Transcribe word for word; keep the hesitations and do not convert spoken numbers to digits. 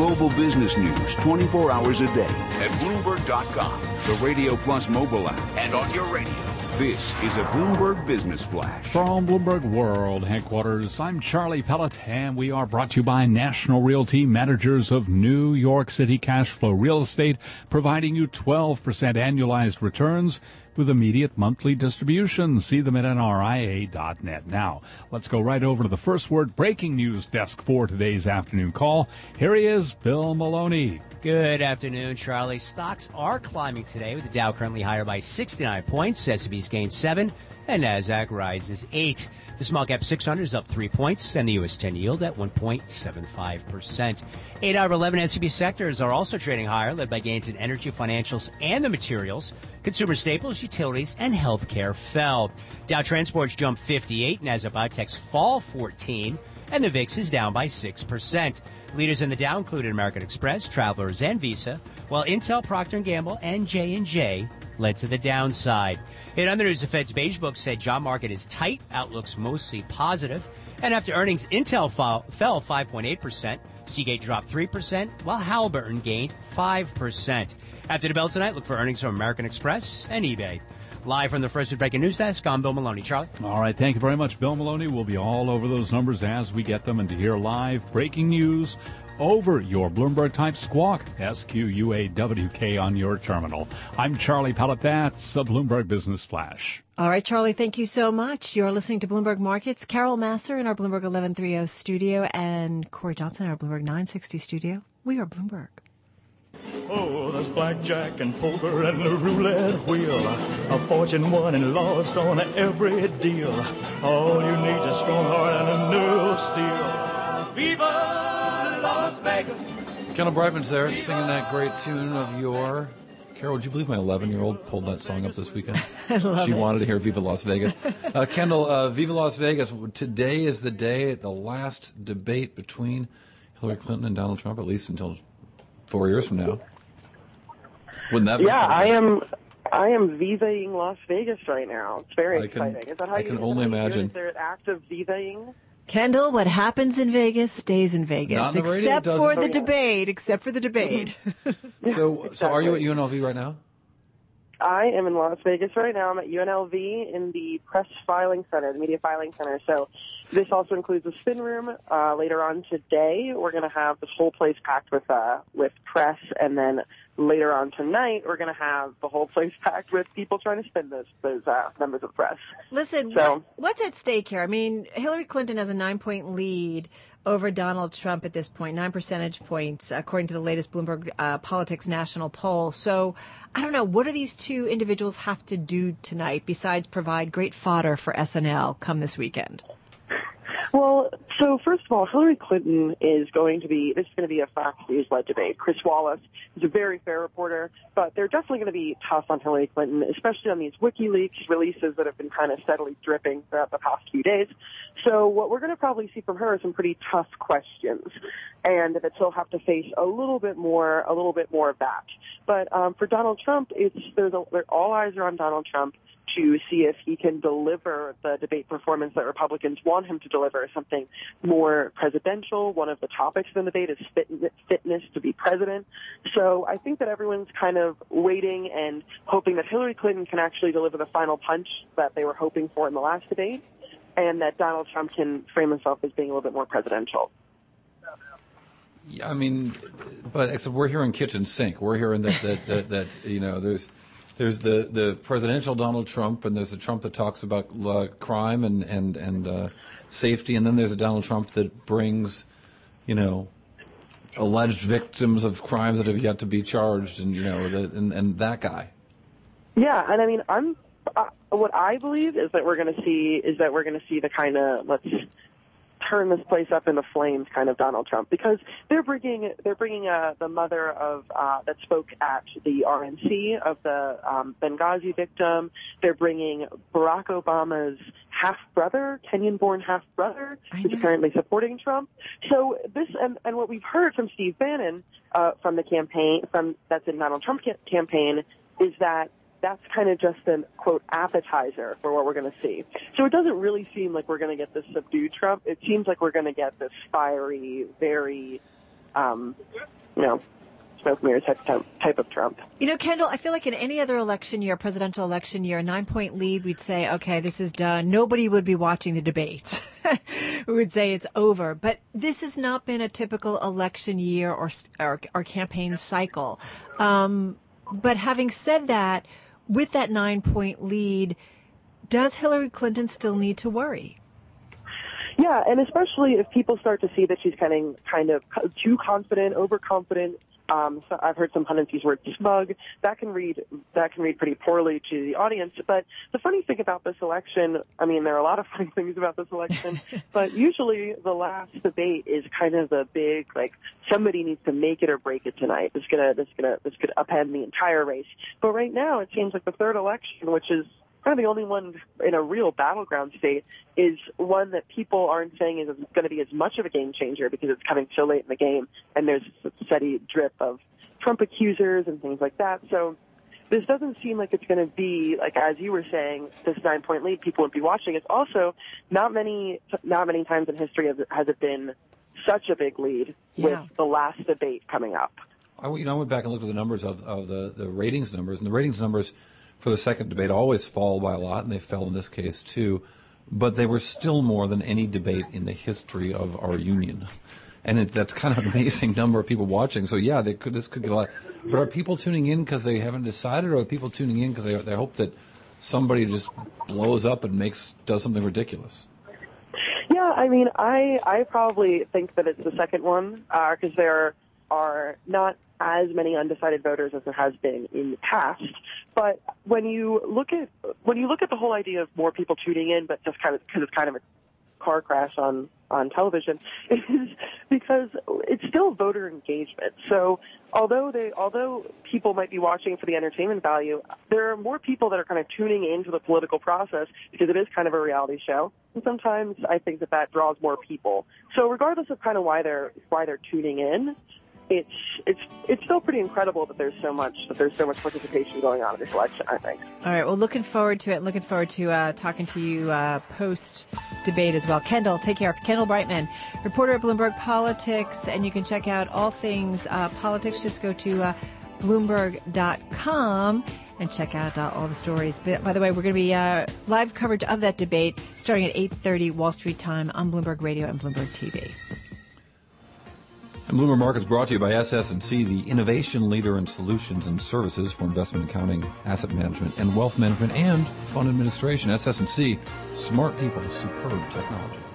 global business news twenty-four hours a day at Bloomberg dot com, the Radio Plus mobile app, and on your radio. This is a Bloomberg Business Flash. From Bloomberg World Headquarters, I'm Charlie Pellet, and we are brought to you by National Realty, managers of New York City cash flow real estate, providing you twelve percent annualized returns with immediate monthly distributions. See them at N R I A dot net. Now, let's go right over to the First Word breaking news desk for today's afternoon call. Here he is, Bill Maloney. Good afternoon, Charlie. Stocks are climbing today with the Dow currently higher by sixty-nine points. S and P's gained seven, and Nasdaq rises eight. The small cap six hundred is up three points, and the U S ten yield at one point seven five percent. Eight out of eleven S and P sectors are also trading higher, led by gains in energy, financials, and the materials. Consumer staples, utilities, and healthcare fell. Dow Transports jumped fifty-eight, Nasdaq Biotech's fall fourteen, and the V I X is down by six percent. Leaders in the Dow included American Express, Travelers, and Visa, while Intel, Procter and Gamble, and J and J led to the downside. In other news, the Fed's Beige Book said job market is tight, outlook's mostly positive, and after earnings, Intel fall, fell five point eight percent, Seagate dropped three percent, while Halliburton gained five percent. After the bell tonight, look for earnings from American Express and eBay. Live from the First Breaking News Desk, I'm Bill Maloney. Charlie? All right, thank you very much, Bill Maloney. We'll be all over those numbers as we get them, and to hear live breaking news over your Bloomberg-type squawk, S Q U A W K on your terminal. I'm Charlie Pellet. That's a Bloomberg Business Flash. All right, Charlie, thank you so much. You're listening to Bloomberg Markets. Carol Masser in our Bloomberg eleven thirty studio and Corey Johnson in our Bloomberg nine sixty studio. We are Bloomberg. Oh, there's blackjack and poker and the roulette wheel. A fortune won and lost on every deal. All you need is a strong heart and a nerve of steel. Viva Las Vegas! Kendall Brightman's there singing that great tune of your... Carol, would you believe my eleven-year-old pulled that song up this weekend? I love she it. wanted to hear Viva Las Vegas. Uh, Kendall, uh, Viva Las Vegas. Today is the day, the last debate between Hillary Clinton and Donald Trump, at least until four years from now. Wouldn't that be Yeah, something? I am. I am vivaing Las Vegas right now. It's very I can- exciting. Is that how I you? can is that only how you do it? imagine. Is there an act of vivaing? Kendall, what happens in Vegas stays in Vegas, Not on the radio, it except doesn't. for the Oh, yeah. debate, except for the debate. So, so are you at exactly. U N L V right now? I am in Las Vegas right now. I'm at U N L V in the Press Filing Center, the Media Filing Center. So this also includes a spin room. Uh, later on today, we're going to have this whole place packed with uh, with press, and then later on tonight, we're going to have the whole place packed with people trying to spin those those uh, members of the press. Listen, So- what, what's at stake here? I mean, Hillary Clinton has a nine-point lead over Donald Trump at this point, nine percentage points, according to the latest Bloomberg uh, Politics national poll. So, I don't know, what do these two individuals have to do tonight besides provide great fodder for S N L come this weekend? Well, so first of all, Hillary Clinton is going to be, this is going to be a Fox News-led debate. Chris Wallace is a very fair reporter, but they're definitely going to be tough on Hillary Clinton, especially on these WikiLeaks releases that have been kind of steadily dripping throughout the past few days. So what we're going to probably see from her is some pretty tough questions, and that she'll have to face a little bit more, a little bit more of that. But um, for Donald Trump, it's there's a, all eyes are on Donald Trump to see if he can deliver the debate performance that Republicans want him to deliver, something more presidential. One of the topics of the debate is fit, fitness to be president. So I think that everyone's kind of waiting and hoping that Hillary Clinton can actually deliver the final punch that they were hoping for in the last debate, and that Donald Trump can frame himself as being a little bit more presidential. Yeah, I mean, but except we're hearing kitchen sink. We're hearing that that, that, that you know there's there's the, the presidential Donald Trump, and there's the Trump that talks about uh, crime and and and uh, safety, and then there's a Donald Trump that brings, you know, alleged victims of crimes that have yet to be charged, and you know, the, and and that guy. Yeah, and I mean, I'm uh, what I believe is that we're going to see is that we're going to see the kind of let's turn this place up into flames kind of Donald Trump, because they're bringing they're bringing uh, the mother of uh, that spoke at the R N C of the um, Benghazi victim. They're bringing Barack Obama's half brother, Kenyan-born half brother, who's apparently supporting Trump. So this and, and what we've heard from Steve Bannon uh, from the campaign from that's in Donald Trump ca- campaign is that that's kind of just an, quote, appetizer for what we're going to see. So it doesn't really seem like we're going to get this subdued Trump. It seems like we're going to get this fiery, very um, you know, smoke mirrors type, type of Trump. You know, Kendall, I feel like in any other election year, presidential election year, a nine-point lead, we'd say, okay, this is done. Nobody would be watching the debates. We would say it's over. But this has not been a typical election year or or, or campaign cycle. Um, but having said that, with that nine-point lead, does Hillary Clinton still need to worry? Yeah, and especially if people start to see that she's kind of, kind of too confident, overconfident. Um, so I've heard some pundits use the word smug. That can read that can read pretty poorly to the audience. But the funny thing about this election, I mean, there are a lot of funny things about this election, but usually the last debate is kind of the big, like, somebody needs to make it or break it tonight. This is gonna this is gonna this could upend the entire race. But right now, it seems like the third election, which is kind of the only one in a real battleground state, is one that people aren't saying is going to be as much of a game changer because it's coming so late in the game, and there's a steady drip of Trump accusers and things like that. So this doesn't seem like it's going to be, like, as you were saying, this nine-point lead people would be watching. It's also not many, not many times in history has it, has it been such a big lead Yeah. with the last debate coming up. I, you know, I went back and looked at the numbers of, of the, the ratings numbers, and the ratings numbers for the second debate always fall by a lot, and they fell in this case too. But they were still more than any debate in the history of our union. And it, that's kind of an amazing number of people watching. So, yeah, they could, this could get a lot. But are people tuning in because they haven't decided, or are people tuning in because they, they hope that somebody just blows up and makes does something ridiculous? Yeah, I mean, I I probably think that it's the second one because uh, there are not as many undecided voters as there has been in the past. But when you look at when you look at the whole idea of more people tuning in, but just kind of because it's kind of a car crash on on television, it is because it's still voter engagement. So although they although people might be watching for the entertainment value, there are more people that are kind of tuning into the political process because it is kind of a reality show. And sometimes I think that that draws more people. So regardless of kind of why they're why they're tuning in, it's it's it's still pretty incredible that there's so much that there's so much participation going on in this election, I think. All right. Well, looking forward to it. Looking forward to uh, talking to you uh, post debate as well. Kendall, take care. Kendall Brightman, reporter at Bloomberg Politics, and you can check out all things uh, politics. Just go to uh, Bloomberg dot com and check out uh, all the stories. But, by the way, we're going to be uh, live coverage of that debate starting at eight thirty Wall Street time on Bloomberg Radio and Bloomberg T V. And Bloomberg Markets brought to you by S S and C, the innovation leader in solutions and services for investment accounting, asset management, and wealth management, and fund administration. S S and C, smart people, superb technology.